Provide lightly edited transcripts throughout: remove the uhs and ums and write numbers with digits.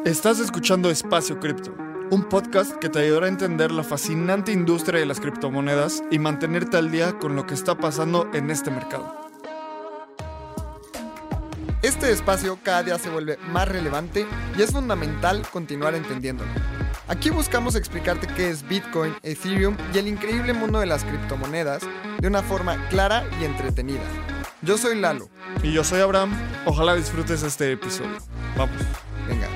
Estás escuchando Espacio Cripto, un podcast que te ayudará a entender la fascinante industria de las criptomonedas y mantenerte al día con lo que está pasando en este mercado. Este espacio cada día se vuelve más relevante y es fundamental continuar entendiéndolo. Aquí buscamos explicarte qué es Bitcoin, Ethereum y el increíble mundo de las criptomonedas de una forma clara y entretenida. Yo soy Lalo. Y yo soy Abraham. Ojalá disfrutes este episodio. Vamos. Venga.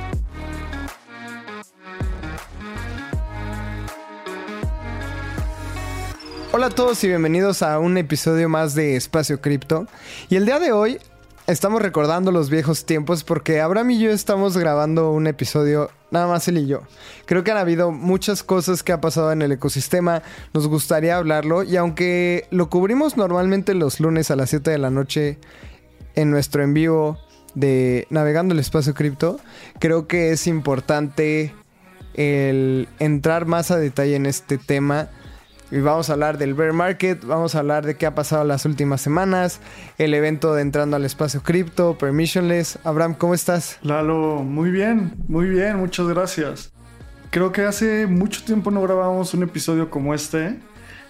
Hola a todos y bienvenidos a un episodio más de Espacio Cripto. Y el día de hoy estamos recordando los viejos tiempos porque Abraham y yo estamos grabando un episodio, nada más él y yo. Creo que han habido muchas cosas que ha pasado en el ecosistema, nos gustaría hablarlo y aunque lo cubrimos normalmente los lunes a las 7 de la noche en nuestro en vivo de Navegando el Espacio Cripto, creo que es importante el entrar más a detalle en este tema. Y vamos a hablar del bear market, vamos a hablar de qué ha pasado las últimas semanas, el evento de entrando al espacio cripto, permissionless. Abraham, ¿cómo estás? Lalo, muy bien, muchas gracias. Creo que hace mucho tiempo no grabábamos un episodio como este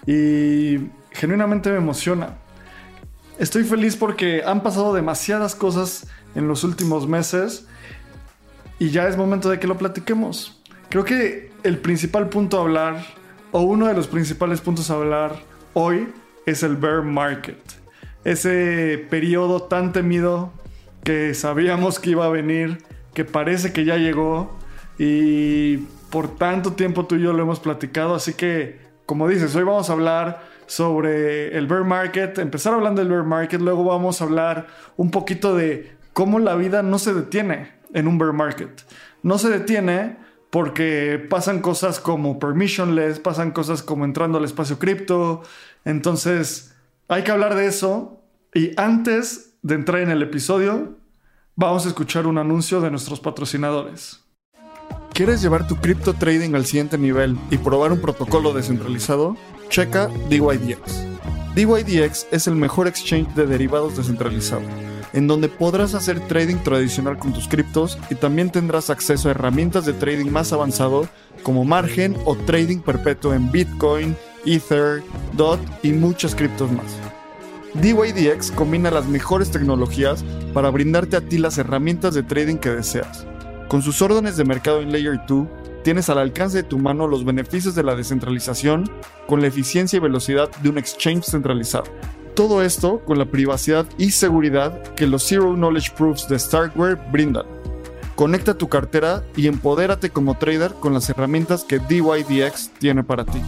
y genuinamente me emociona. Estoy feliz porque han pasado demasiadas cosas en los últimos meses y ya es momento de que lo platiquemos. Creo que el principal punto a hablar, o uno de los principales puntos a hablar hoy, es el bear market. Ese periodo tan temido que sabíamos que iba a venir, que parece que ya llegó y por tanto tiempo tú y yo lo hemos platicado. Así que, como dices, hoy vamos a hablar sobre el bear market, empezar hablando del bear market, luego vamos a hablar un poquito de cómo la vida no se detiene en un bear market. No se detiene porque pasan cosas como permissionless, pasan cosas como entrando al espacio cripto. Entonces, hay que hablar de eso. Y antes de entrar en el episodio, vamos a escuchar un anuncio de nuestros patrocinadores. ¿Quieres llevar tu cripto trading al siguiente nivel y probar un protocolo descentralizado? Checa DYDX. DYDX es el mejor exchange de derivados descentralizado, en donde podrás hacer trading tradicional con tus criptos y también tendrás acceso a herramientas de trading más avanzado como margen o trading perpetuo en Bitcoin, Ether, DOT y muchas criptos más. DYDX combina las mejores tecnologías para brindarte a ti las herramientas de trading que deseas. Con sus órdenes de mercado en Layer 2, tienes al alcance de tu mano los beneficios de la descentralización con la eficiencia y velocidad de un exchange centralizado. Todo esto con la privacidad y seguridad que los Zero Knowledge Proofs de Starkware brindan. Conecta tu cartera y empodérate como trader con las herramientas que DYDX tiene para ti.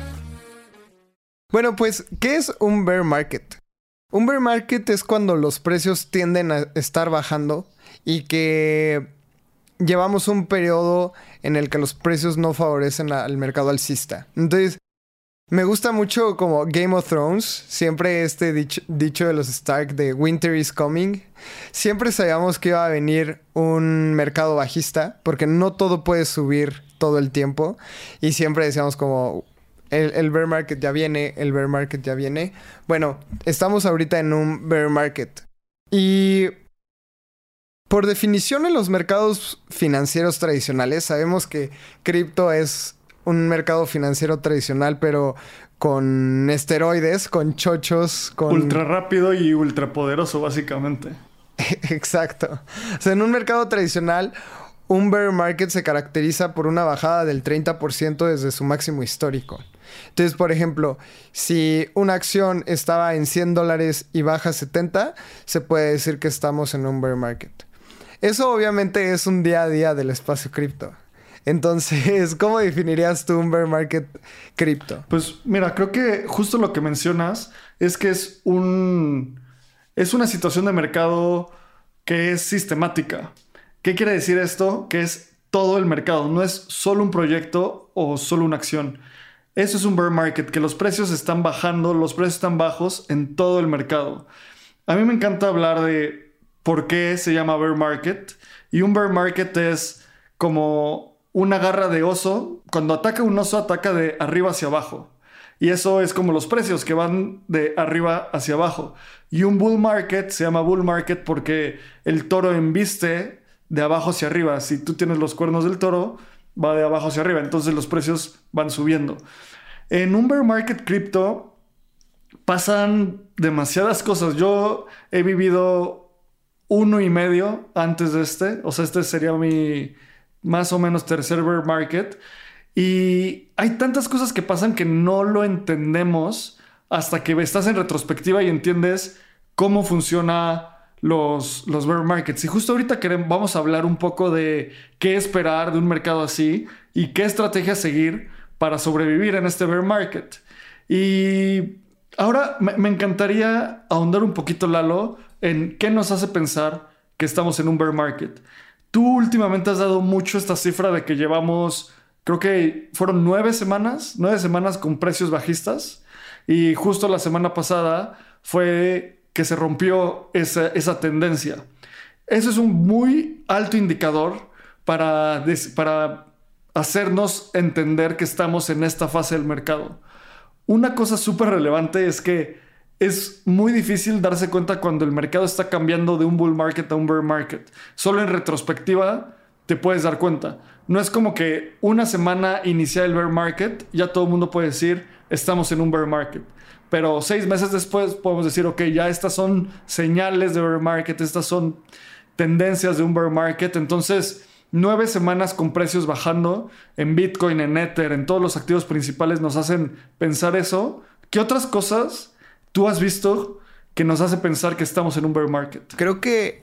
Bueno, pues, ¿qué es un bear market? Un bear market es cuando los precios tienden a estar bajando y que llevamos un periodo en el que los precios no favorecen al mercado alcista. Entonces, me gusta mucho como Game of Thrones, siempre este dicho de los Stark de Winter is coming. Siempre sabíamos que iba a venir un mercado bajista, porque no todo puede subir todo el tiempo. Y siempre decíamos como, el bear market ya viene, el bear market ya viene. Bueno, estamos ahorita en un bear market. Y por definición en los mercados financieros tradicionales, sabemos que cripto es un mercado financiero tradicional, pero con esteroides, con chochos, con ultra rápido y ultra poderoso, básicamente. Exacto. O sea, en un mercado tradicional, un bear market se caracteriza por una bajada del 30% desde su máximo histórico. Entonces, por ejemplo, si una acción estaba en $100 y baja 70, se puede decir que estamos en un bear market. Eso obviamente es un día a día del espacio cripto. Entonces, ¿cómo definirías tú un bear market cripto? Pues mira, creo que justo lo que mencionas es que es una situación de mercado que es sistemática. ¿Qué quiere decir esto? Que es todo el mercado, no es solo un proyecto o solo una acción. Eso es un bear market, que los precios están bajando, los precios están bajos en todo el mercado. A mí me encanta hablar de por qué se llama bear market. Y un bear market es como una garra de oso. Cuando ataca un oso, ataca de arriba hacia abajo. Y eso es como los precios que van de arriba hacia abajo. Y un bull market se llama bull market porque el toro embiste de abajo hacia arriba. Si tú tienes los cuernos del toro, va de abajo hacia arriba. Entonces los precios van subiendo. En un bear market cripto pasan demasiadas cosas. Yo he vivido 1.5 antes de este. O sea, este sería mi más o menos tercer bear market. Y hay tantas cosas que pasan que no lo entendemos hasta que estás en retrospectiva y entiendes cómo funciona los bear markets. Y justo ahorita vamos a hablar un poco de qué esperar de un mercado así y qué estrategia seguir para sobrevivir en este bear market. Y ahora me encantaría ahondar un poquito, Lalo, en qué nos hace pensar que estamos en un bear market. Tú últimamente has dado mucho esta cifra de que llevamos, creo que fueron 9 semanas con precios bajistas, y justo la semana pasada fue que se rompió esa tendencia. Eso es un muy alto indicador para hacernos entender que estamos en esta fase del mercado. Una cosa súper relevante es que es muy difícil darse cuenta cuando el mercado está cambiando de un bull market a un bear market. Solo en retrospectiva te puedes dar cuenta. No es como que una semana inicial el bear market, ya todo el mundo puede decir, estamos en un bear market. Pero 6 meses después podemos decir, ok, ya estas son señales de bear market, estas son tendencias de un bear market. Entonces, 9 semanas con precios bajando en Bitcoin, en Ether, en todos los activos principales nos hacen pensar eso. ¿Qué otras cosas tú has visto que nos hace pensar que estamos en un bear market? Creo que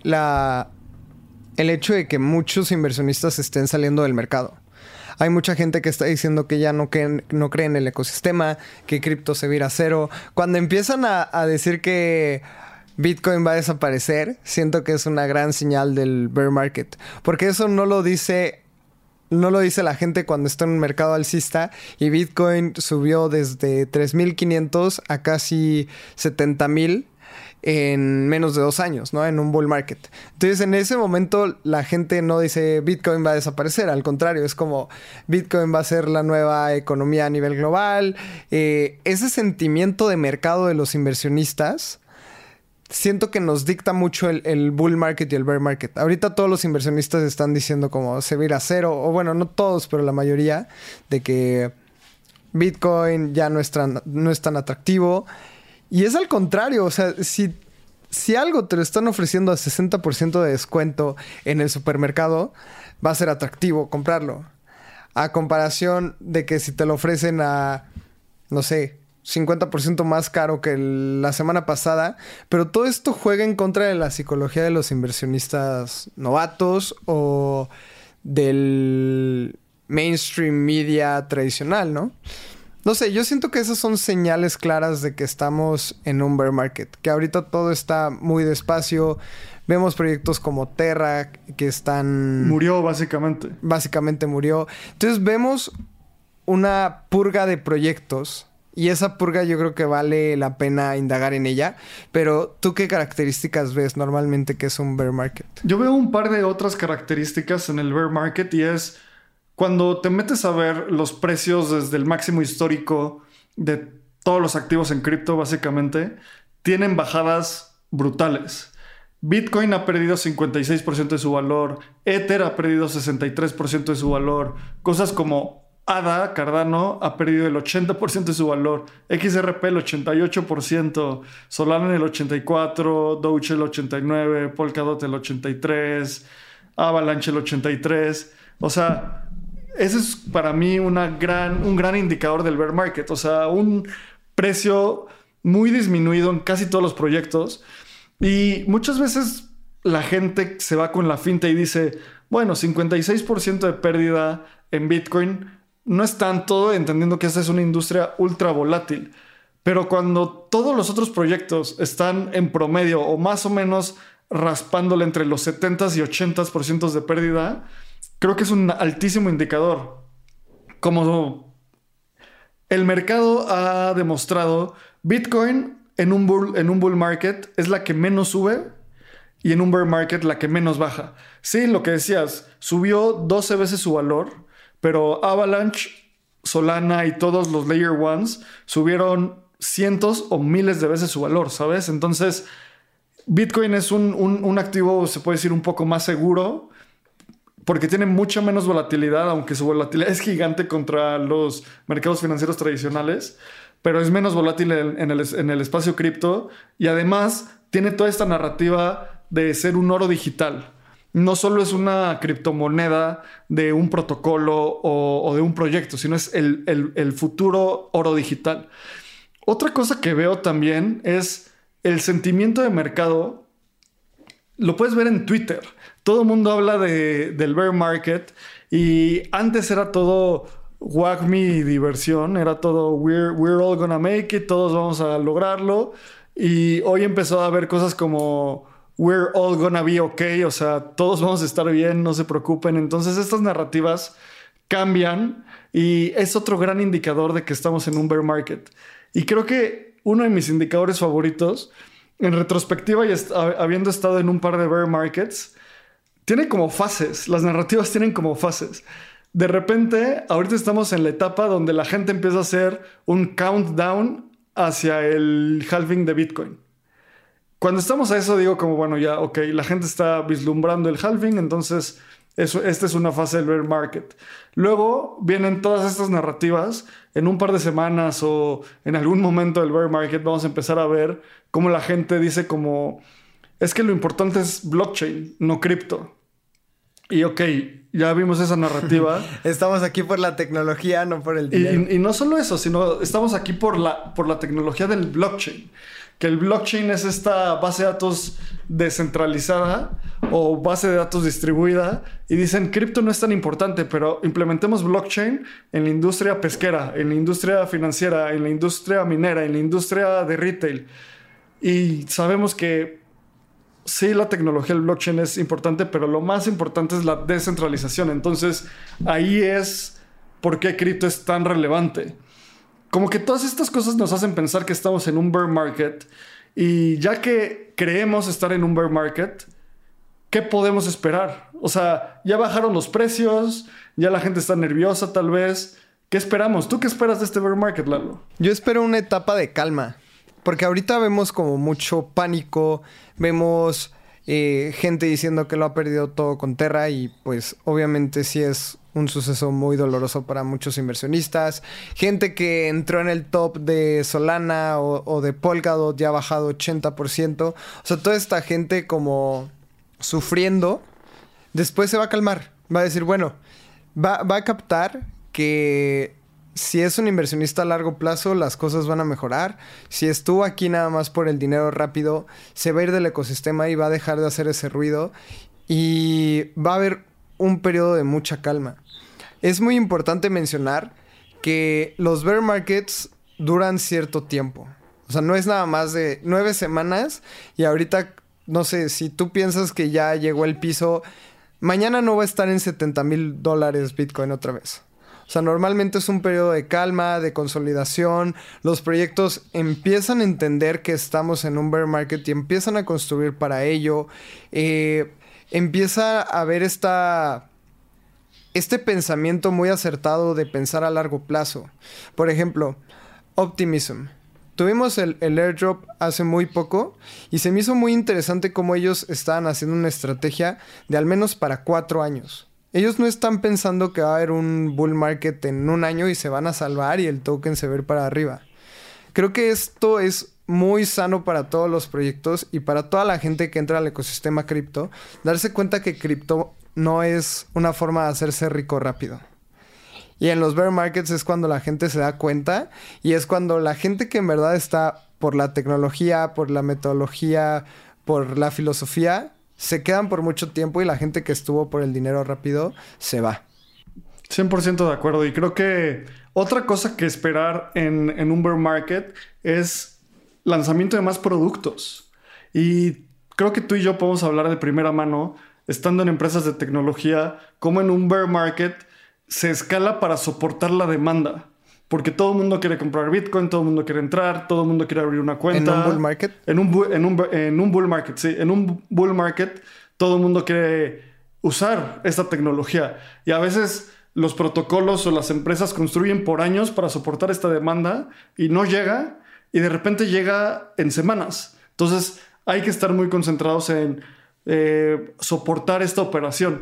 el hecho de que muchos inversionistas estén saliendo del mercado. Hay mucha gente que está diciendo que ya no cree en el ecosistema, que cripto se va a ir a cero. Cuando empiezan a decir que Bitcoin va a desaparecer, siento que es una gran señal del bear market. Porque eso no lo dice la gente cuando está en un mercado alcista y Bitcoin subió desde 3,500 a casi 70,000 en menos de 2 años, ¿no? En un bull market. Entonces, en ese momento, la gente no dice Bitcoin va a desaparecer. Al contrario, es como Bitcoin va a ser la nueva economía a nivel global. Ese sentimiento de mercado de los inversionistas siento que nos dicta mucho el bull market y el bear market. Ahorita todos los inversionistas están diciendo como se va a ir a cero. O bueno, no todos, pero la mayoría. De que Bitcoin ya no es tan atractivo. Y es al contrario, o sea, si algo te lo están ofreciendo a 60% de descuento en el supermercado, va a ser atractivo comprarlo. A comparación de que si te lo ofrecen a, no sé, 50% más caro que la semana pasada. Pero todo esto juega en contra de la psicología de los inversionistas novatos o del mainstream media tradicional, ¿no? No sé, yo siento que esas son señales claras de que estamos en un bear market. Que ahorita todo está muy despacio. Vemos proyectos como Terra que están... Murió, básicamente. Básicamente murió. Entonces vemos una purga de proyectos. Y esa purga yo creo que vale la pena indagar en ella. Pero, ¿tú qué características ves normalmente que es un bear market? Yo veo un par de otras características en el bear market y es... Cuando te metes a ver los precios desde el máximo histórico de todos los activos en cripto, básicamente, tienen bajadas brutales. Bitcoin ha perdido 56% de su valor. Ether ha perdido 63% de su valor. Cosas como ADA, Cardano, ha perdido el 80% de su valor. XRP el 88%. Solana el 84%. Doge el 89%. Polkadot el 83%. Avalanche el 83%. O sea... Ese es para mí un gran indicador del bear market. O sea, un precio muy disminuido en casi todos los proyectos. Y muchas veces la gente se va con la finta y dice, bueno, 56% de pérdida en Bitcoin no es tanto, entendiendo que esta es una industria ultra volátil. Pero cuando todos los otros proyectos están en promedio o más o menos raspándole entre los 70% y 80% de pérdida... Creo que es un altísimo indicador. Como el mercado ha demostrado, Bitcoin en un bull market es la que menos sube y en un bear market la que menos baja. Sí, lo que decías, subió 12 veces su valor, pero Avalanche, Solana y todos los Layer Ones subieron cientos o miles de veces su valor, ¿sabes? Entonces, Bitcoin es un activo, se puede decir, un poco más seguro porque tiene mucha menos volatilidad, aunque su volatilidad es gigante contra los mercados financieros tradicionales, pero es menos volátil en el espacio cripto y además tiene toda esta narrativa de ser un oro digital. No solo es una criptomoneda de un protocolo o de un proyecto, sino es el futuro oro digital. Otra cosa que veo también es el sentimiento de mercado. Lo puedes ver en Twitter. Todo el mundo habla del bear market y antes era todo wag me y diversión. Era todo we're all gonna make it, todos vamos a lograrlo. Y hoy empezó a haber cosas como we're all gonna be okay, o sea, todos vamos a estar bien, no se preocupen. Entonces estas narrativas cambian y es otro gran indicador de que estamos en un bear market. Y creo que uno de mis indicadores favoritos, en retrospectiva y habiendo estado en un par de bear markets, tiene como fases. Las narrativas tienen como fases. De repente, ahorita estamos en la etapa donde la gente empieza a hacer un countdown hacia el halving de Bitcoin. Cuando estamos a eso digo como, bueno, ya, ok, la gente está vislumbrando el halving, entonces esta es una fase del bear market. Luego vienen todas estas narrativas. En un par de semanas o en algún momento del bear market vamos a empezar a ver cómo la gente dice como, es que lo importante es blockchain, no cripto. Y ok, ya vimos esa narrativa. Estamos aquí por la tecnología, no por el dinero. Y no solo eso, sino estamos aquí por la tecnología del blockchain. Que el blockchain es esta base de datos descentralizada o base de datos distribuida. Y dicen, cripto no es tan importante, pero implementemos blockchain en la industria pesquera, en la industria financiera, en la industria minera, en la industria de retail. Y sabemos que sí, la tecnología del blockchain es importante, pero lo más importante es la descentralización. Entonces, ahí es por qué cripto es tan relevante. Como que todas estas cosas nos hacen pensar que estamos en un bear market y ya que creemos estar en un bear market, ¿qué podemos esperar? O sea, ya bajaron los precios, ya la gente está nerviosa tal vez. ¿Qué esperamos? ¿Tú qué esperas de este bear market, Lalo? Yo espero una etapa de calma, porque ahorita vemos como mucho pánico, vemos gente diciendo que lo ha perdido todo con Terra y pues obviamente sí es un suceso muy doloroso para muchos inversionistas. Gente que entró en el top de Solana o de Polkadot ya ha bajado 80%. O sea, toda esta gente como sufriendo, después se va a calmar. Va a decir, bueno, va a captar que si es un inversionista a largo plazo, las cosas van a mejorar. Si estuvo aquí nada más por el dinero rápido, se va a ir del ecosistema y va a dejar de hacer ese ruido. Y va a haber un periodo de mucha calma. Es muy importante mencionar que los bear markets duran cierto tiempo. O sea, no es nada más de 9 semanas y ahorita, no sé, si tú piensas que ya llegó el piso, mañana no va a estar en $70,000 Bitcoin otra vez. O sea, normalmente es un periodo de calma, de consolidación. Los proyectos empiezan a entender que estamos en un bear market y empiezan a construir para ello. Empieza a haber este pensamiento muy acertado de pensar a largo plazo. Por ejemplo, Optimism. Tuvimos el airdrop hace muy poco y se me hizo muy interesante cómo ellos estaban haciendo una estrategia de al menos para 4 años. Ellos no están pensando que va a haber un bull market en un año y se van a salvar y el token se va a ir para arriba. Creo que esto es muy sano para todos los proyectos y para toda la gente que entra al ecosistema cripto, darse cuenta que cripto no es una forma de hacerse rico rápido. Y en los bear markets es cuando la gente se da cuenta y es cuando la gente que en verdad está por la tecnología, por la metodología, por la filosofía, se quedan por mucho tiempo y la gente que estuvo por el dinero rápido se va. 100% de acuerdo. Y creo que otra cosa que esperar en un bear market es lanzamiento de más productos. Y creo que tú y yo podemos hablar de primera mano, estando en empresas de tecnología, cómo en un bear market se escala para soportar la demanda. Porque todo el mundo quiere comprar Bitcoin, todo el mundo quiere entrar, todo el mundo quiere abrir una cuenta. ¿En un bull market? En un bull market, sí. En un bull market todo el mundo quiere usar esta tecnología. Y a veces los protocolos o las empresas construyen por años para soportar esta demanda y no llega. Y de repente llega en semanas. Entonces hay que estar muy concentrados en soportar esta operación.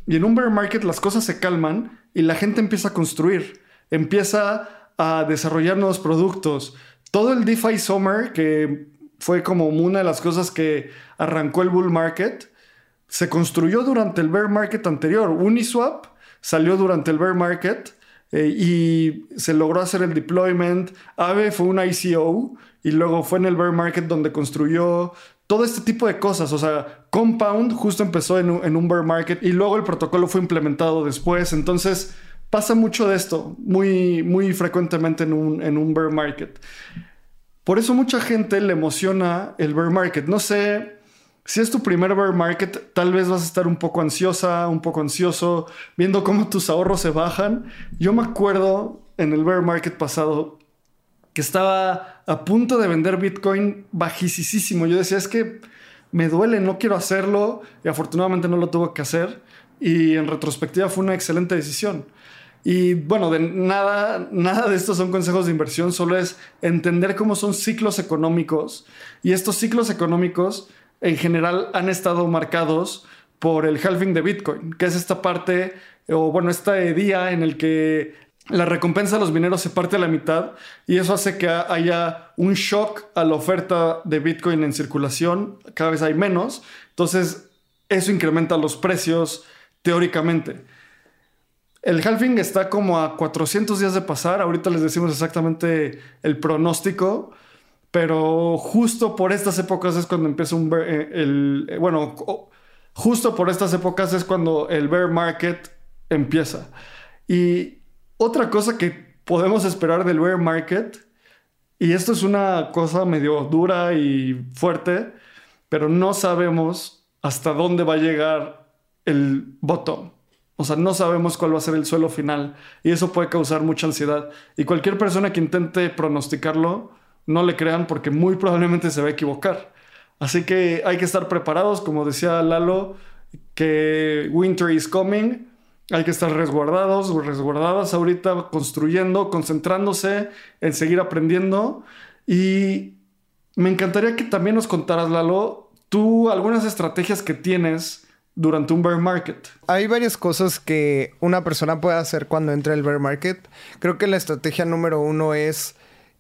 Y en un bear market las cosas se calman y la gente empieza a construir, empieza a desarrollar nuevos productos. Todo el DeFi Summer, que fue como una de las cosas que arrancó el bull market, se construyó durante el bear market anterior. Uniswap salió durante el bear market y se logró hacer el deployment. Aave fue una ICO y luego fue en el bear market donde construyó todo este tipo de cosas. O sea, Compound justo empezó en un bear market y luego el protocolo fue implementado después. Entonces pasa mucho de esto muy, muy frecuentemente en un bear market. Por eso mucha gente le emociona el bear market. No sé, si es tu primer bear market, tal vez vas a estar un poco ansiosa, un poco ansioso, viendo cómo tus ahorros se bajan. Yo me acuerdo en el bear market pasado que estaba a punto de vender Bitcoin bajísimo. Yo decía, es que me duele, no quiero hacerlo. Y afortunadamente no lo tuve que hacer. Y en retrospectiva fue una excelente decisión. Y bueno, de nada de esto son consejos de inversión, solo es entender cómo son ciclos económicos. Y estos ciclos económicos en general han estado marcados por el halving de Bitcoin, que es esta parte, o bueno, este día en el que la recompensa de los mineros se parte a la mitad y eso hace que haya un shock a la oferta de Bitcoin en circulación. Cada vez hay menos. Entonces, eso incrementa los precios teóricamente. El halving está como a 400 días de pasar. Ahorita les decimos exactamente el pronóstico. Pero justo por estas épocas es cuando empieza justo por estas épocas es cuando el bear market empieza. Y otra cosa que podemos esperar del bear market, y esto es una cosa medio dura y fuerte, pero no sabemos hasta dónde va a llegar el bottom. O sea, no sabemos cuál va a ser el suelo final y eso puede causar mucha ansiedad. Y cualquier persona que intente pronosticarlo, no le crean porque muy probablemente se va a equivocar. Así que hay que estar preparados, como decía Lalo, que winter is coming. Hay que estar resguardadas ahorita, construyendo, concentrándose en seguir aprendiendo. Y me encantaría que también nos contaras, Lalo, tú algunas estrategias que tienes durante un bear market. Hay varias cosas que una persona puede hacer cuando entra el bear market. Creo que la estrategia número 1 es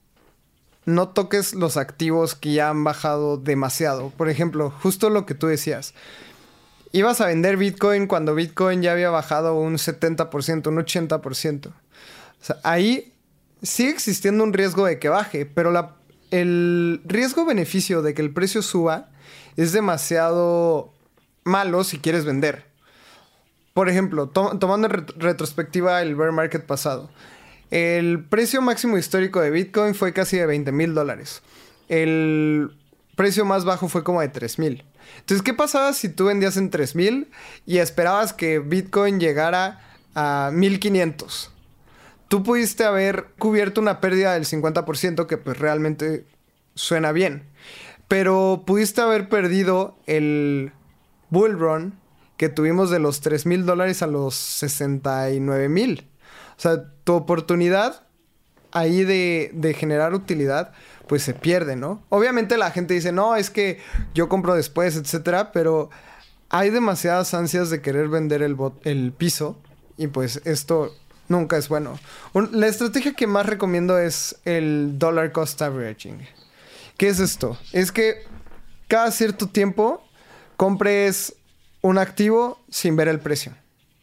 no toques los activos que ya han bajado demasiado. Por ejemplo, justo lo que tú decías. Ibas a vender Bitcoin cuando Bitcoin ya había bajado un 70%, un 80%. O sea, ahí sigue existiendo un riesgo de que baje, pero el riesgo-beneficio de que el precio suba es demasiado malo si quieres vender. Por ejemplo, tomando en retrospectiva el bear market pasado. El precio máximo histórico de Bitcoin fue casi de $20,000. El precio más bajo fue como de 3,000. Entonces, ¿qué pasaba si tú vendías en 3,000 y esperabas que Bitcoin llegara a 1,500? Tú pudiste haber cubierto una pérdida del 50%, que pues realmente suena bien. Pero pudiste haber perdido el bull run que tuvimos de los $3,000 a los 69,000. O sea, tu oportunidad ahí de generar utilidad, pues se pierde, ¿no? Obviamente la gente dice, no, es que yo compro después, etcétera, pero hay demasiadas ansias de querer vender el piso y pues esto nunca es bueno. La estrategia que más recomiendo es el dollar cost averaging. ¿Qué es esto? Es que cada cierto tiempo compres un activo sin ver el precio.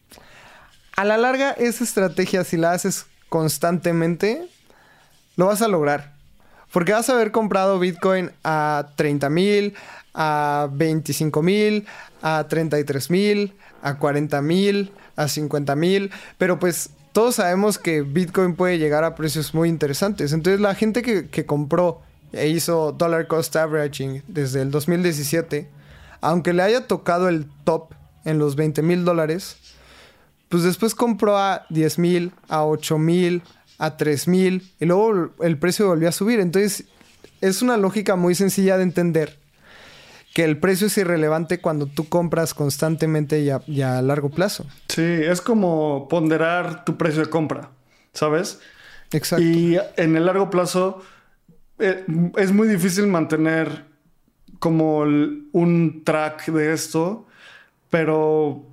A la larga, esa estrategia, si la haces constantemente, lo vas a lograr. Porque vas a haber comprado Bitcoin a 30,000, a 25,000, a 33,000, a 40,000, a 50,000. Pero pues todos sabemos que Bitcoin puede llegar a precios muy interesantes. Entonces la gente que compró e hizo dollar cost averaging desde el 2017, aunque le haya tocado el top en los $20,000, pues después compró a 10,000, a 8,000, a 3,000 y luego el precio volvió a subir. Entonces es una lógica muy sencilla de entender que el precio es irrelevante cuando tú compras constantemente y a largo plazo. Sí, es como ponderar tu precio de compra, ¿sabes? Exacto. Y en el largo plazo es muy difícil mantener como un track de esto, pero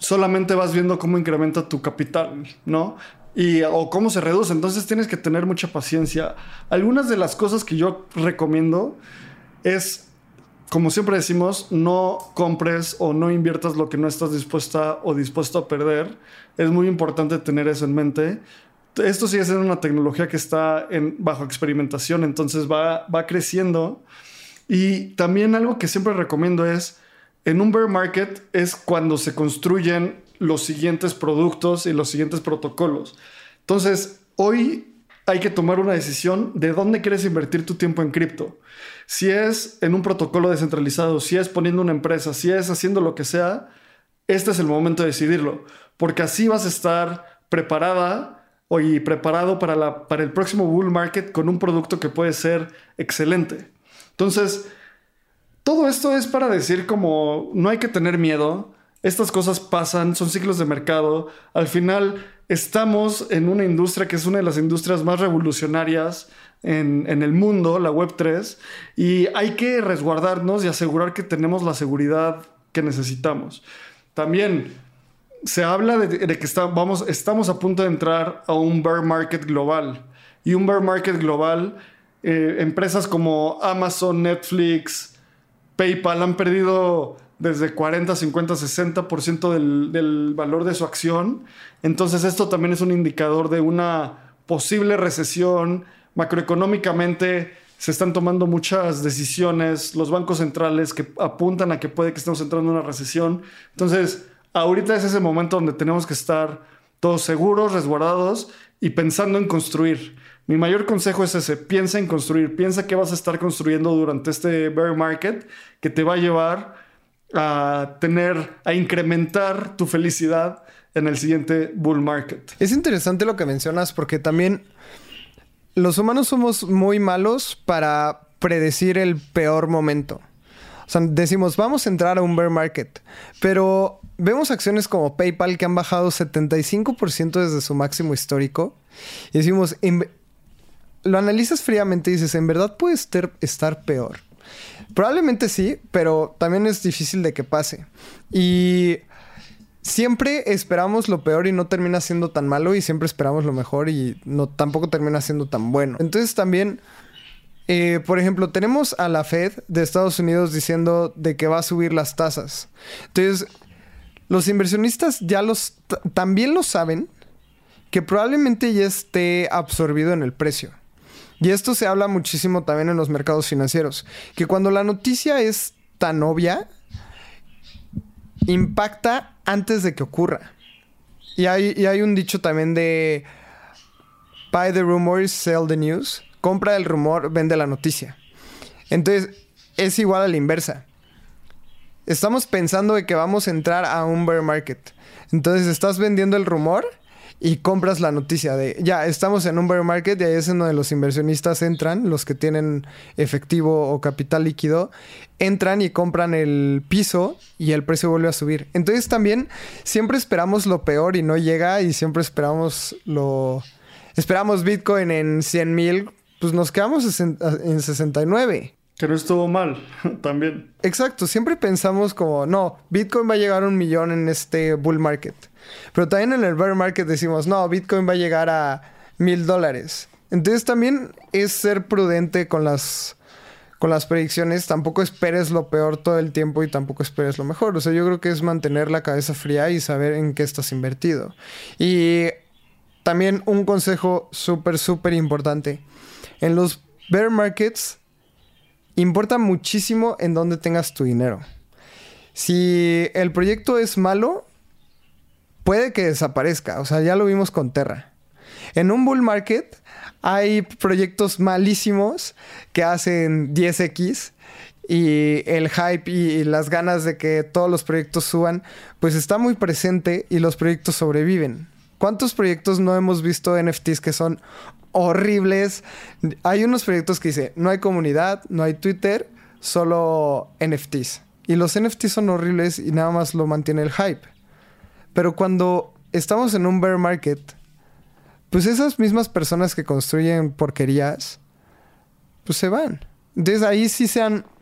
solamente vas viendo cómo incrementa tu capital, ¿no? O cómo se reduce. Entonces tienes que tener mucha paciencia. Algunas de las cosas que yo recomiendo es, como siempre decimos, no compres o no inviertas lo que no estás dispuesta o dispuesto a perder. Es muy importante tener eso en mente. Esto sigue siendo una tecnología que está bajo experimentación, entonces va creciendo. Y también algo que siempre recomiendo es, en un bear market es cuando se construyen los siguientes productos y los siguientes protocolos. Entonces, hoy hay que tomar una decisión de dónde quieres invertir tu tiempo en cripto. Si es en un protocolo descentralizado, si es poniendo una empresa, si es haciendo lo que sea, este es el momento de decidirlo. Porque así vas a estar preparada y preparado para el próximo bull market con un producto que puede ser excelente. Entonces, todo esto es para decir como no hay que tener miedo. Estas cosas pasan, son ciclos de mercado. Al final estamos en una industria que es una de las industrias más revolucionarias en el mundo, la Web3, y hay que resguardarnos y asegurar que tenemos la seguridad que necesitamos. También se habla de que estamos a punto de entrar a un bear market global. Y un bear market global, empresas como Amazon, Netflix, PayPal han perdido desde 40, 50, 60% del valor de su acción. Entonces esto también es un indicador de una posible recesión. Macroeconómicamente se están tomando muchas decisiones, los bancos centrales que apuntan a que puede que estemos entrando en una recesión. Entonces, ahorita es ese momento donde tenemos que estar todos seguros, resguardados y pensando en construir. Mi mayor consejo es ese: piensa en construir, piensa qué vas a estar construyendo durante este bear market que te va a llevar a incrementar tu felicidad en el siguiente bull market. Es interesante lo que mencionas porque también los humanos somos muy malos para predecir el peor momento. O sea, decimos, vamos a entrar a un bear market, pero vemos acciones como PayPal que han bajado 75% desde su máximo histórico y decimos, lo analizas fríamente y dices, ¿en verdad puede estar peor? Probablemente sí, pero también es difícil de que pase. Y siempre esperamos lo peor y no termina siendo tan malo, y siempre esperamos lo mejor y tampoco termina siendo tan bueno. Entonces también, por ejemplo, tenemos a la Fed de Estados Unidos diciendo de que va a subir las tasas. Entonces, los inversionistas también lo saben, que probablemente ya esté absorbido en el precio. Y esto se habla muchísimo también en los mercados financieros, que cuando la noticia es tan obvia, impacta antes de que ocurra. Y hay un dicho también de buy the rumors, sell the news. Compra el rumor, vende la noticia. Entonces, es igual a la inversa. Estamos pensando de que vamos a entrar a un bear market. Entonces, estás vendiendo el rumor y compras la noticia de ya estamos en un bear market, y ahí es en donde los inversionistas entran, los que tienen efectivo o capital líquido, entran y compran el piso y el precio vuelve a subir. Entonces también siempre esperamos lo peor y no llega, y siempre esperamos Bitcoin en 100,000, pues nos quedamos en 69. Que no estuvo mal también. Exacto, siempre pensamos como, no, Bitcoin va a llegar a 1,000,000 en este bull market. Pero también en el bear market decimos, no, Bitcoin va a llegar a $1,000. Entonces también es ser prudente con las predicciones. Tampoco esperes lo peor todo el tiempo y tampoco esperes lo mejor. O sea, yo creo que es mantener la cabeza fría y saber en qué estás invertido. Y también un consejo súper, súper importante. En los bear markets importa muchísimo en dónde tengas tu dinero. Si el proyecto es malo, puede que desaparezca. O sea, ya lo vimos con Terra. En un bull market hay proyectos malísimos que hacen 10x, y el hype y las ganas de que todos los proyectos suban, pues está muy presente y los proyectos sobreviven. ¿Cuántos proyectos no hemos visto NFTs que son horribles? Hay unos proyectos que dice, no hay comunidad, no hay Twitter, solo NFTs. Y los NFTs son horribles y nada más lo mantiene el hype. Pero cuando estamos en un bear market, pues esas mismas personas que construyen porquerías, pues se van. Entonces ahí sí sean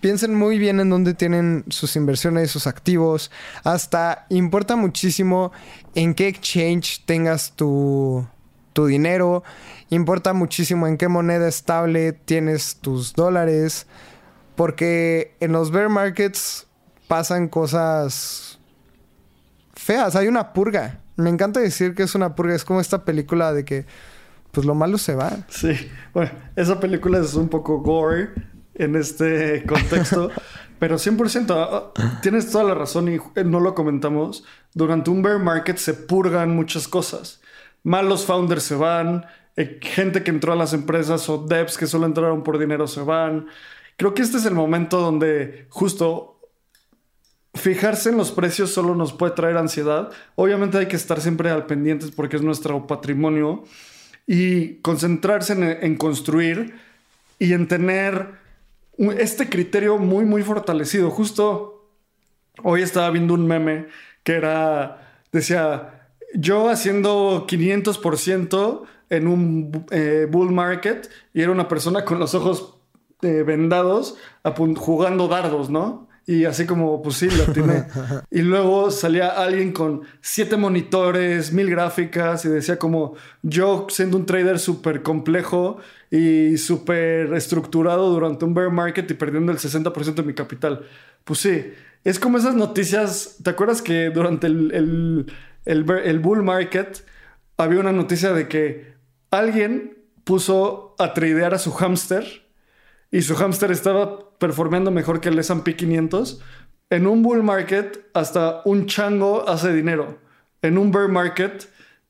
piensen muy bien en dónde tienen sus inversiones, sus activos. Hasta importa muchísimo en qué exchange tengas tu dinero. Importa muchísimo en qué moneda estable tienes tus dólares. Porque en los bear markets pasan cosas feas. Hay una purga. Me encanta decir que es una purga. Es como esta película de que pues lo malo se va. Sí. Bueno, esa película es un poco gore en este contexto. Pero 100%, tienes toda la razón y no lo comentamos. Durante un bear market se purgan muchas cosas. Malos founders se van. Gente que entró a las empresas o devs que solo entraron por dinero se van. Creo que este es el momento donde justo fijarse en los precios solo nos puede traer ansiedad. Obviamente hay que estar siempre al pendientes porque es nuestro patrimonio y concentrarse en construir y en tener este criterio muy, muy fortalecido. Justo hoy estaba viendo un meme que decía, yo haciendo 500% en un bull market y era una persona con los ojos vendados jugando dardos, ¿no? Y así como, pues sí, lo atiné. Y luego salía alguien con 7 monitores, 1000 gráficas y decía como, yo siendo un trader súper complejo y súper estructurado durante un bear market y perdiendo el 60% de mi capital. Pues sí, es como esas noticias. ¿Te acuerdas que durante el bull market había una noticia de que alguien puso a tradear a su hámster y su hámster estaba performando mejor que el S&P 500? En un bull market, hasta un chango hace dinero. En un bear market,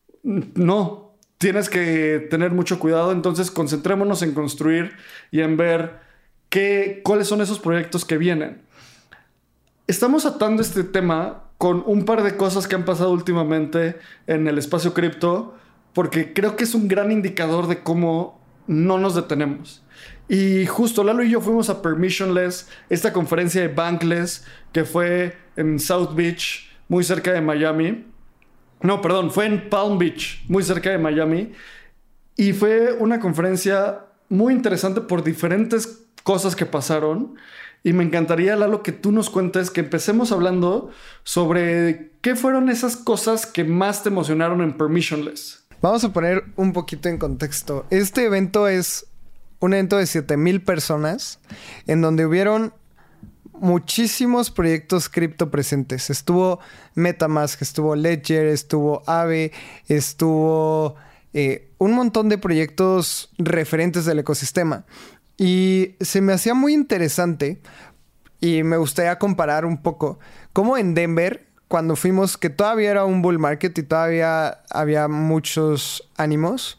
no. Tienes que tener mucho cuidado. Entonces, concentrémonos en construir y en ver cuáles son esos proyectos que vienen. Estamos atando este tema con un par de cosas que han pasado últimamente en el espacio cripto, porque creo que es un gran indicador de cómo no nos detenemos. Y justo Lalo y yo fuimos a Permissionless, esta conferencia de Bankless que fue en South Beach, muy cerca de Miami. No, perdón, fue en Palm Beach, muy cerca de Miami. Y fue una conferencia muy interesante por diferentes cosas que pasaron. Y me encantaría, Lalo, que tú nos cuentes, que empecemos hablando sobre qué fueron esas cosas que más te emocionaron en Permissionless. Vamos a poner un poquito en contexto. Este evento es un evento de 7,000 personas en donde hubieron muchísimos proyectos cripto presentes. Estuvo MetaMask, estuvo Ledger, estuvo Aave, estuvo un montón de proyectos referentes del ecosistema. Y se me hacía muy interesante y me gustaría comparar un poco cómo en Denver, cuando fuimos, que todavía era un bull market y todavía había muchos ánimos,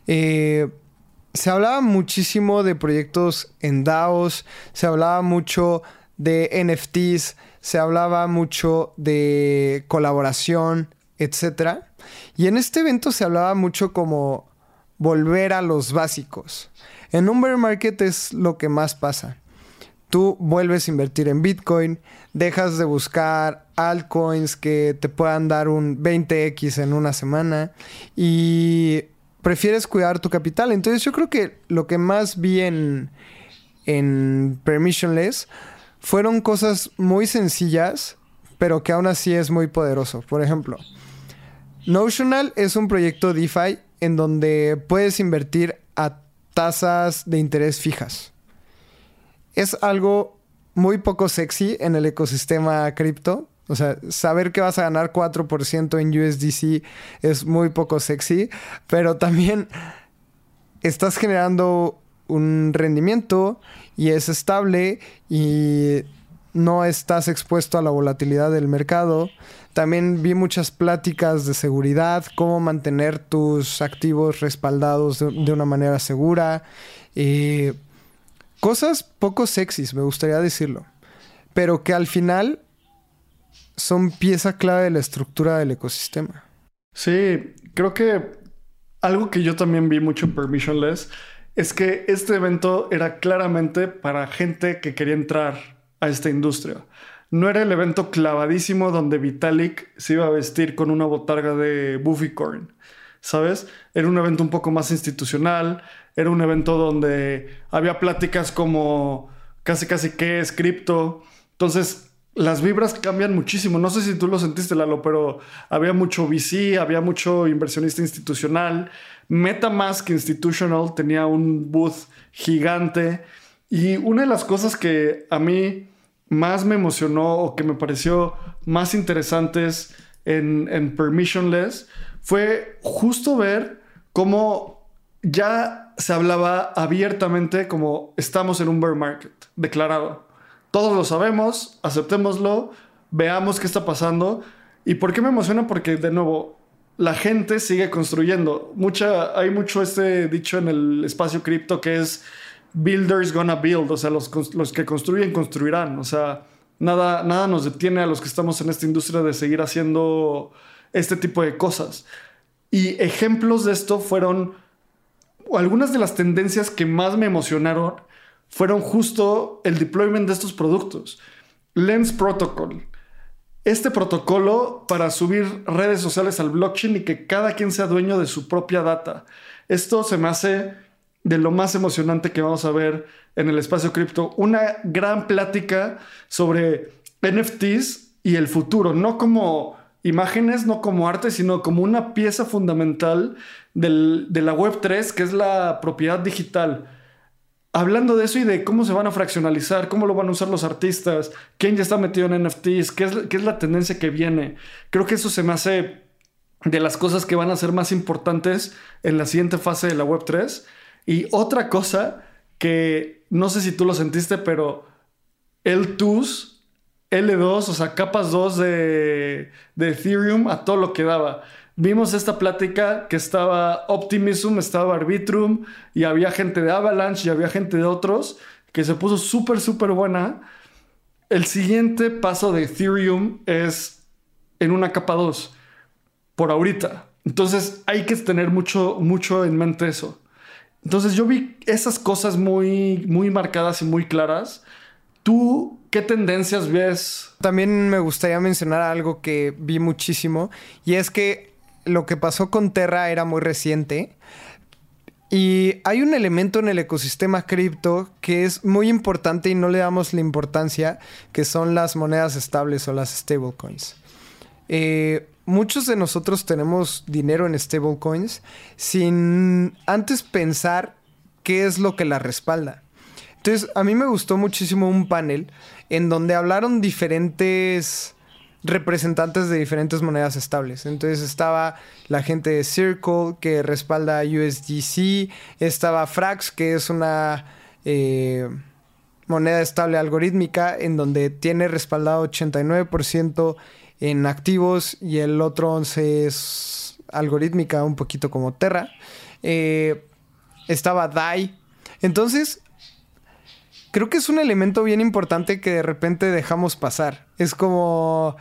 se hablaba muchísimo de proyectos en DAOs, se hablaba mucho de NFTs, se hablaba mucho de colaboración, etc. Y en este evento se hablaba mucho como volver a los básicos. En un bear market es lo que más pasa. Tú vuelves a invertir en Bitcoin, dejas de buscar altcoins que te puedan dar un 20x en una semana y prefieres cuidar tu capital. Entonces yo creo que lo que más vi en Permissionless fueron cosas muy sencillas, pero que aún así es muy poderoso. Por ejemplo, Notional es un proyecto DeFi en donde puedes invertir a tasas de interés fijas. Es algo muy poco sexy en el ecosistema cripto. O sea, saber que vas a ganar 4% en USDC es muy poco sexy, pero también estás generando un rendimiento y es estable y no estás expuesto a la volatilidad del mercado. También vi muchas pláticas de seguridad, cómo mantener tus activos respaldados de una manera segura. Cosas poco sexys, me gustaría decirlo, pero que al final son pieza clave de la estructura del ecosistema. Sí, creo que algo que yo también vi mucho en Permissionless es que este evento era claramente para gente que quería entrar a esta industria. No era el evento clavadísimo donde Vitalik se iba a vestir con una botarga de Buffycorn, ¿sabes? Era un evento un poco más institucional. Era un evento donde había pláticas como casi casi qué es cripto. Entonces, las vibras cambian muchísimo. No sé si tú lo sentiste, Lalo, pero había mucho VC, había mucho inversionista institucional. MetaMask Institutional tenía un booth gigante. Y una de las cosas que a mí más me emocionó o que me pareció más interesantes en Permissionless fue justo ver cómo ya se hablaba abiertamente como estamos en un bear market declarado. Todos lo sabemos, aceptémoslo, veamos qué está pasando. ¿Y por qué me emociona? Porque, de nuevo, la gente sigue construyendo. Hay mucho este dicho en el espacio cripto que es builders gonna build. O sea, los que construyen, construirán. O sea, nada nos detiene a los que estamos en esta industria de seguir haciendo este tipo de cosas. Y ejemplos de esto fueron algunas de las tendencias que más me emocionaron fueron justo el deployment de estos productos. Lens Protocol. Este protocolo para subir redes sociales al blockchain y que cada quien sea dueño de su propia data. Esto se me hace de lo más emocionante que vamos a ver en el espacio cripto. Una gran plática sobre NFTs y el futuro. No como imágenes, no como arte, sino como una pieza fundamental de la Web3, que es la propiedad digital. Hablando de eso y de cómo se van a fraccionalizar, cómo lo van a usar los artistas, quién ya está metido en NFTs, qué es la tendencia que viene. Creo que eso se me hace de las cosas que van a ser más importantes en la siguiente fase de la Web3. Y otra cosa que no sé si tú lo sentiste, pero L2s, L2, o sea, capas 2 de Ethereum a todo lo que daba. Vimos esta plática que estaba Optimism, estaba Arbitrum y había gente de Avalanche y había gente de otros que se puso súper, súper buena. El siguiente paso de Ethereum es en una capa 2 por ahorita. Entonces hay que tener mucho, mucho en mente eso. Entonces yo vi esas cosas muy, muy marcadas y muy claras. ¿Tú qué tendencias ves? También me gustaría mencionar algo que vi muchísimo y es que lo que pasó con Terra era muy reciente y hay un elemento en el ecosistema cripto que es muy importante y no le damos la importancia, que son las monedas estables o las stablecoins. Muchos de nosotros tenemos dinero en stablecoins sin antes pensar qué es lo que la respalda. Entonces, a mí me gustó muchísimo un panel en donde hablaron diferentes representantes de diferentes monedas estables. Entonces estaba la gente de Circle que respalda USDC, estaba Frax que es una moneda estable algorítmica en donde tiene respaldado 89% en activos y el otro 11% es algorítmica, un poquito como Terra. Estaba DAI. Entonces, creo que es un elemento bien importante que de repente dejamos pasar. Es como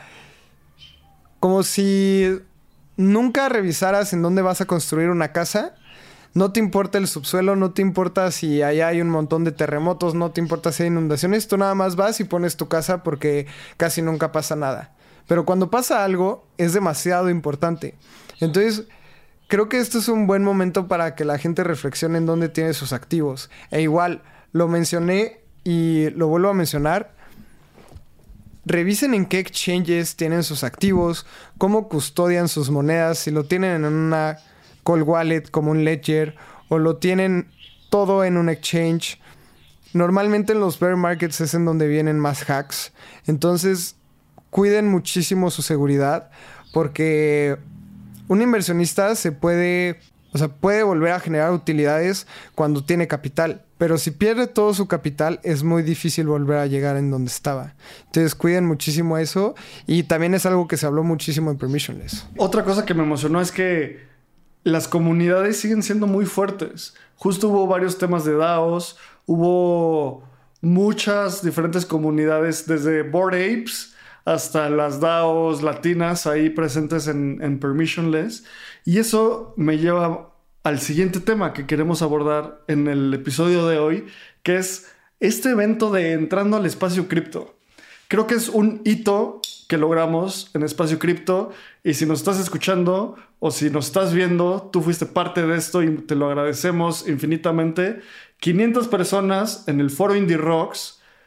si nunca revisaras en dónde vas a construir una casa. No te importa el subsuelo, no te importa si allá hay un montón de terremotos, no te importa si hay inundaciones. Tú nada más vas y pones tu casa porque casi nunca pasa nada. Pero cuando pasa algo, es demasiado importante. Entonces, creo que este es un buen momento para que la gente reflexione en dónde tiene sus activos. E igual, lo mencioné y lo vuelvo a mencionar. Revisen en qué exchanges tienen sus activos, cómo custodian sus monedas, si lo tienen en una cold wallet como un Ledger o lo tienen todo en un exchange. Normalmente en los bear markets es en donde vienen más hacks. Entonces, cuiden muchísimo su seguridad porque un inversionista puede volver a generar utilidades cuando tiene capital. Pero si pierde todo su capital, es muy difícil volver a llegar en donde estaba. Entonces, cuiden muchísimo eso. Y también es algo que se habló muchísimo en Permissionless. Otra cosa que me emocionó es que las comunidades siguen siendo muy fuertes. Justo hubo varios temas de DAOs. Hubo muchas diferentes comunidades, desde Bored Apes hasta las DAOs latinas ahí presentes en Permissionless. Y eso me lleva al siguiente tema que queremos abordar en el episodio de hoy, que es este evento de entrando al espacio cripto. Creo que es un hito que logramos en Espacio Cripto y si nos estás escuchando o si nos estás viendo, tú fuiste parte de esto y te lo agradecemos infinitamente. 500 personas en el foro Indie Rocks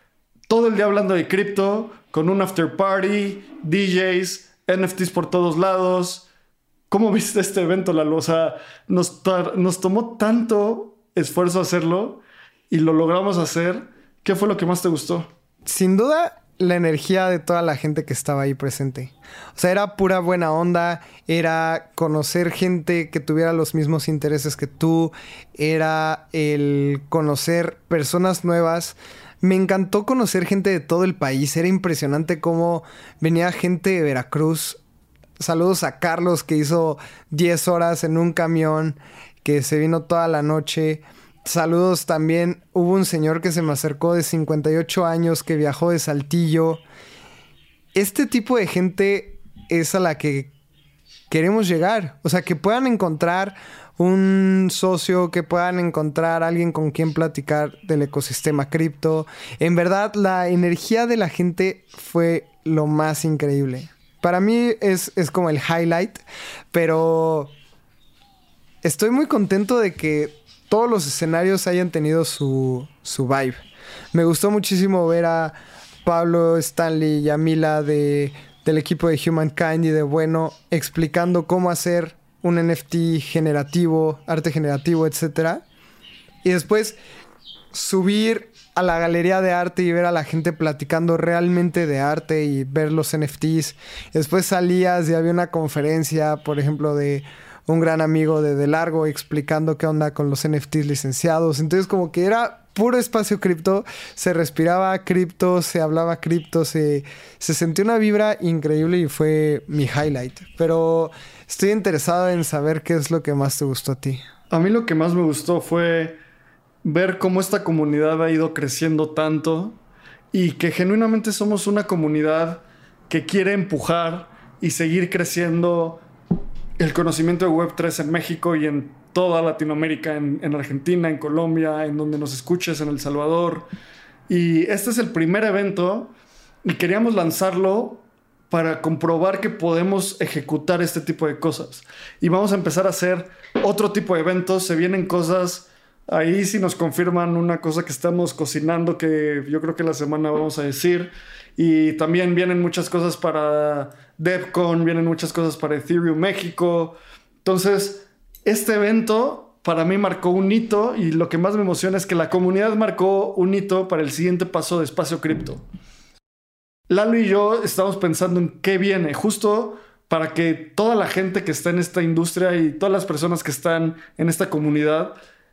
todo el día hablando de cripto, con un after party, DJs, NFTs por todos lados. ¿Cómo viste este evento, Lalo? O sea, nos tomó tanto esfuerzo hacerlo y lo logramos hacer. ¿Qué fue lo que más te gustó? Sin duda, la energía de toda la gente que estaba ahí presente. O sea, era pura buena onda, era conocer gente que tuviera los mismos intereses que tú, era el conocer personas nuevas. Me encantó conocer gente de todo el país, era impresionante cómo venía gente de Veracruz. Saludos a Carlos, que hizo 10 horas en un camión, que se vino toda la noche. Saludos también. Hubo un señor que se me acercó de 58 años que viajó de Saltillo. Este tipo de gente es a la que queremos llegar. O sea, que puedan encontrar un socio, que puedan encontrar alguien con quien platicar del ecosistema cripto. En verdad, la energía de la gente fue lo más increíble. Para mí es como el highlight, pero estoy muy contento de que todos los escenarios hayan tenido su vibe. Me gustó muchísimo ver a Pablo, Stanley y a Mila del equipo de Humankind y de Bueno explicando cómo hacer un NFT generativo, arte generativo, etc. Y después subir a la galería de arte y ver a la gente platicando realmente de arte y ver los NFTs. Después salías y había una conferencia, por ejemplo, de un gran amigo de Largo explicando qué onda con los NFTs licenciados. Entonces como que era puro espacio cripto, se respiraba cripto, se hablaba cripto, se sentía una vibra increíble y fue mi highlight. Pero estoy interesado en saber qué es lo que más te gustó a ti. A mí lo que más me gustó fue ver cómo esta comunidad ha ido creciendo tanto y que genuinamente somos una comunidad que quiere empujar y seguir creciendo el conocimiento de Web3 en México y en toda Latinoamérica, en Argentina, en Colombia, en donde nos escuches, en El Salvador. Y este es el primer evento y queríamos lanzarlo para comprobar que podemos ejecutar este tipo de cosas. Y vamos a empezar a hacer otro tipo de eventos. Se vienen cosas. Ahí sí nos confirman una cosa que estamos cocinando que yo creo que la semana vamos a decir. Y también vienen muchas cosas para DevCon, vienen muchas cosas para Ethereum México. Entonces, este evento para mí marcó un hito y lo que más me emociona es que la comunidad marcó un hito para el siguiente paso de Espacio Cripto. Lalo y yo estamos pensando en qué viene, justo para que toda la gente que está en esta industria y todas las personas que están en esta comunidad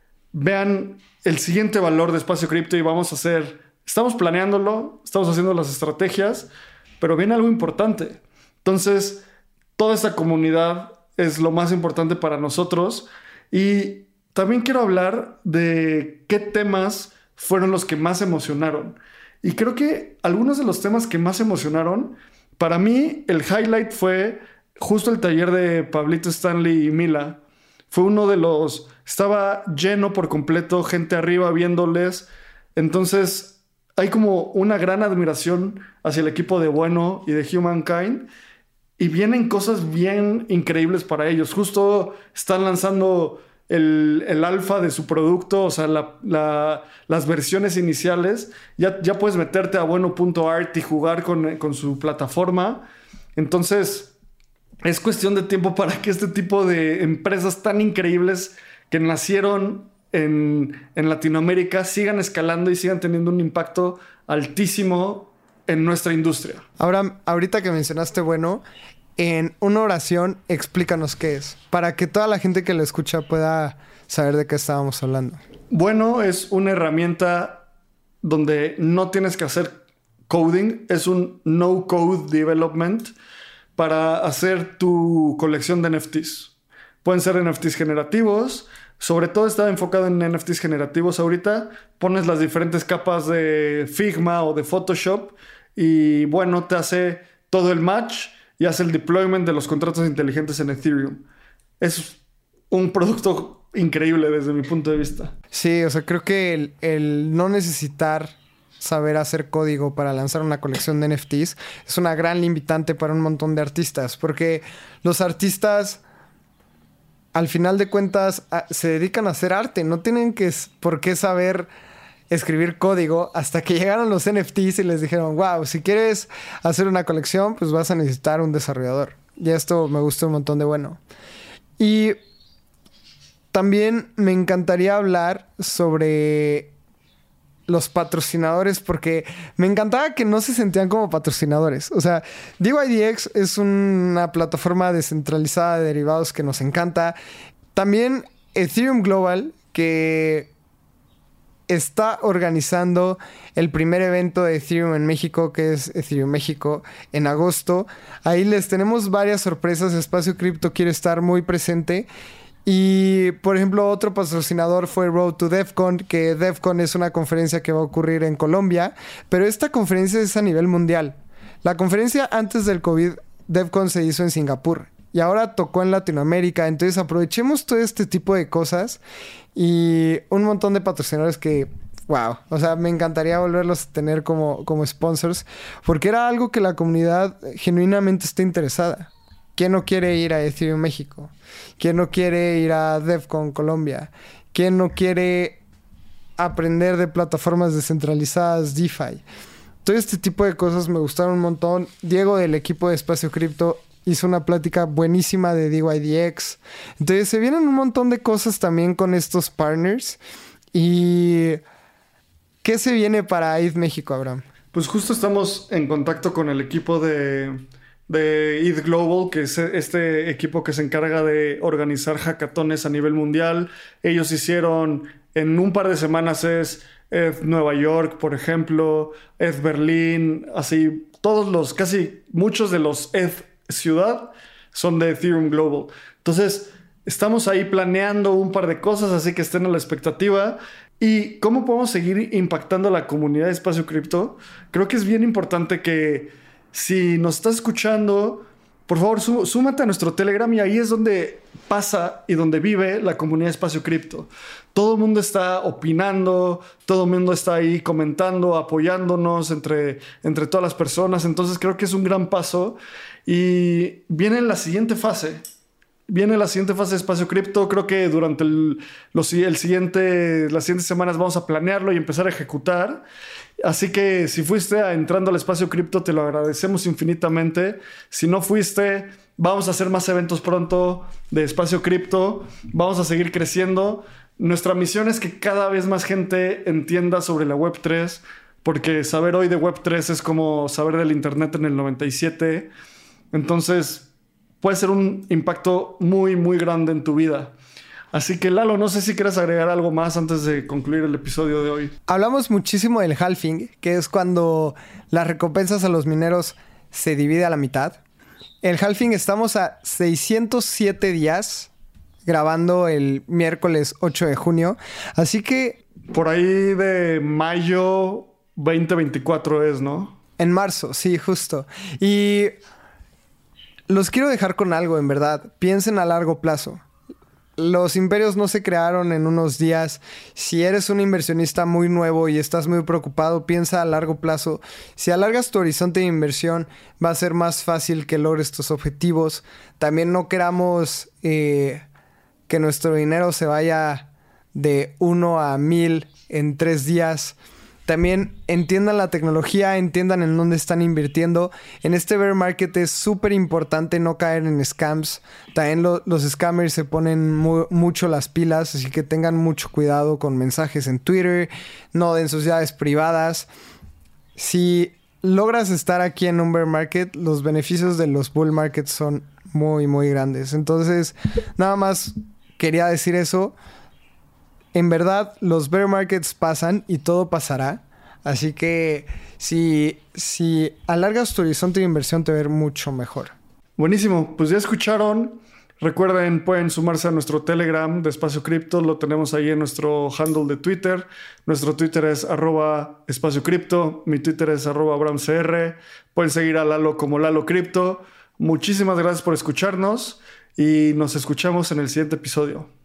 vean el siguiente valor de Espacio Cripto y estamos planeándolo, estamos haciendo las estrategias, pero viene algo importante. Entonces, toda esta comunidad es lo más importante para nosotros y también quiero hablar de qué temas fueron los que más emocionaron. Y creo que algunos de los temas que más emocionaron, para mí el highlight fue justo el taller de Pablito, Stanley y Mila. Fue uno de los... Estaba lleno por completo, gente arriba viéndoles. Entonces hay como una gran admiración hacia el equipo de Bueno y de Humankind. Y vienen cosas bien increíbles para ellos. Justo están lanzando el alfa de su producto, o sea, las versiones iniciales. Ya puedes meterte a bueno.art y jugar con su plataforma. Entonces, es cuestión de tiempo para que este tipo de empresas tan increíbles que nacieron en Latinoamérica sigan escalando y sigan teniendo un impacto altísimo en nuestra industria. Ahora, ahorita que mencionaste Bueno, en una oración explícanos qué es, para que toda la gente que lo escucha pueda saber de qué estábamos hablando. Bueno, es una herramienta donde no tienes que hacer coding, es un no-code development para hacer tu colección de NFTs. Pueden ser NFTs generativos, sobre todo está enfocado en NFTs generativos ahorita. Pones las diferentes capas de Figma o de Photoshop y Bueno, te hace todo el match y hace el deployment de los contratos inteligentes en Ethereum. Es un producto increíble desde mi punto de vista. Sí, o sea, creo que el no necesitar saber hacer código para lanzar una colección de NFTs es una gran limitante para un montón de artistas, porque los artistas, al final de cuentas, se dedican a hacer arte. No tienen por qué saber escribir código hasta que llegaron los NFTs y les dijeron, wow, si quieres hacer una colección, pues vas a necesitar un desarrollador. Y esto me gusta un montón de bueno. Y también me encantaría hablar sobre los patrocinadores, porque me encantaba que no se sentían como patrocinadores. O sea, DYDX es una plataforma descentralizada de derivados que nos encanta. También Ethereum Global, que está organizando el primer evento de Ethereum en México, que es Ethereum México, en agosto. Ahí les tenemos varias sorpresas. Espacio Cripto quiere estar muy presente. Y, por ejemplo, otro patrocinador fue Road to DevCon, que DevCon es una conferencia que va a ocurrir en Colombia, pero esta conferencia es a nivel mundial. La conferencia antes del COVID, DevCon se hizo en Singapur y ahora tocó en Latinoamérica. Entonces aprovechemos todo este tipo de cosas y un montón de patrocinadores que, wow, o sea, me encantaría volverlos a tener como sponsors, porque era algo que la comunidad genuinamente está interesada. ¿Quién no quiere ir a Ethereum México? ¿Quién no quiere ir a DevCon Colombia? ¿Quién no quiere aprender de plataformas descentralizadas, DeFi? Todo este tipo de cosas me gustaron un montón. Diego del equipo de Espacio Cripto hizo una plática buenísima de DYDX. Entonces se vienen un montón de cosas también con estos partners. ¿Y qué se viene para ETH México, Abraham? Pues justo estamos en contacto con el equipo de ETH Global, que es este equipo que se encarga de organizar hackatones a nivel mundial. Ellos hicieron en un par de semanas ETH Nueva York, por ejemplo, ETH Berlín, así muchos de los ETH ciudad son de Ethereum Global. Entonces, estamos ahí planeando un par de cosas, así que estén a la expectativa. ¿Y cómo podemos seguir impactando a la comunidad de Espacio Cripto? Creo que es bien importante que si nos estás escuchando, por favor, súmate a nuestro Telegram, y ahí es donde pasa y donde vive la comunidad de Espacio Cripto. Todo el mundo está opinando, todo el mundo está ahí comentando, apoyándonos entre todas las personas. Entonces creo que es un gran paso y viene la siguiente fase. Viene la siguiente fase de Espacio Cripto. Creo que durante las siguientes semanas vamos a planearlo y empezar a ejecutar. Así que si fuiste entrando al Espacio Cripto, te lo agradecemos infinitamente. Si no fuiste, vamos a hacer más eventos pronto de Espacio Cripto. Vamos a seguir creciendo. Nuestra misión es que cada vez más gente entienda sobre la Web3, porque saber hoy de Web3 es como saber del Internet en el 97. Entonces puede ser un impacto muy, muy grande en tu vida. Así que, Lalo, no sé si quieres agregar algo más antes de concluir el episodio de hoy. Hablamos muchísimo del halving, que es cuando las recompensas a los mineros se divide a la mitad. El halving estamos a 607 días grabando el miércoles 8 de junio. Así que... por ahí de mayo 2024 es, ¿no? En marzo, sí, justo. Y los quiero dejar con algo, en verdad. Piensen a largo plazo. Los imperios no se crearon en unos días. Si eres un inversionista muy nuevo y estás muy preocupado, piensa a largo plazo. Si alargas tu horizonte de inversión, va a ser más fácil que logres tus objetivos. También no queramos que nuestro dinero se vaya de 1 a 1000 en 3 días. También entiendan la tecnología, entiendan en dónde están invirtiendo. En este bear market es súper importante no caer en scams. También los scammers se ponen mucho las pilas, así que tengan mucho cuidado con mensajes en Twitter, no den sus llaves privadas. Si logras estar aquí en un bear market, los beneficios de los bull markets son muy, muy grandes. Entonces, nada más quería decir eso. En verdad, los bear markets pasan y todo pasará. Así que si alargas tu horizonte de inversión, te va a ver mucho mejor. Buenísimo. Pues ya escucharon. Recuerden, pueden sumarse a nuestro Telegram de Espacio Cripto. Lo tenemos ahí en nuestro handle de Twitter. Nuestro Twitter es @Espacio Cripto. Mi Twitter es @AbramCR. Pueden seguir a Lalo como Lalo Cripto. Muchísimas gracias por escucharnos y nos escuchamos en el siguiente episodio.